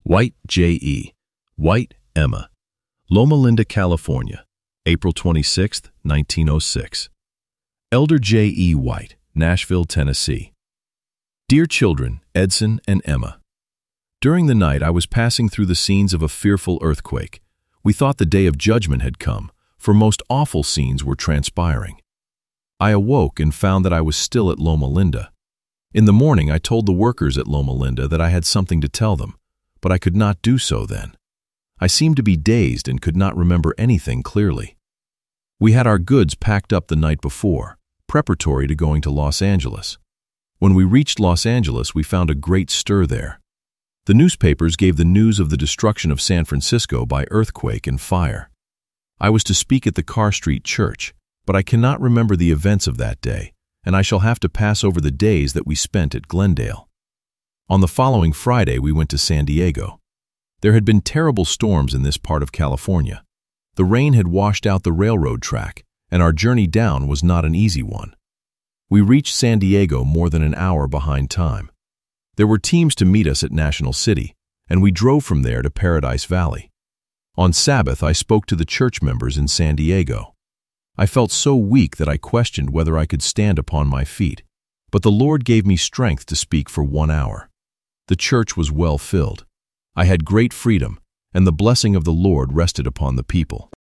White, J.E. White, Emma. Loma Linda, California, April 26, 1906. Elder J.E. White, Nashville, Tennessee. Dear children, Edson and Emma. During the night I was passing through the scenes of a fearful earthquake. We thought the day of judgment had come, for most awful scenes were transpiring. I awoke and found that I was still at Loma Linda. In the morning I told the workers at Loma Linda that I had something to tell them, but I could not do so then. I seemed to be dazed and could not remember anything clearly. We had our goods packed up the night before, preparatory to going to Los Angeles. When we reached Los Angeles, we found a great stir there. The newspapers gave the news of the destruction of San Francisco by earthquake and fire. I was to speak at the Carr Street Church, but I cannot remember the events of that day, and I shall have to pass over the days that we spent at Glendale. On the following Friday, we went to San Diego. There had been terrible storms in this part of California. The rain had washed out the railroad track, and our journey down was not an easy one. We reached San Diego more than an hour behind time. There were teams to meet us at National City, and we drove from there to Paradise Valley. On Sabbath, I spoke to the church members in San Diego. I felt so weak that I questioned whether I could stand upon my feet, but the Lord gave me strength to speak for 1 hour. The church was well filled. I had great freedom, and the blessing of the Lord rested upon the people.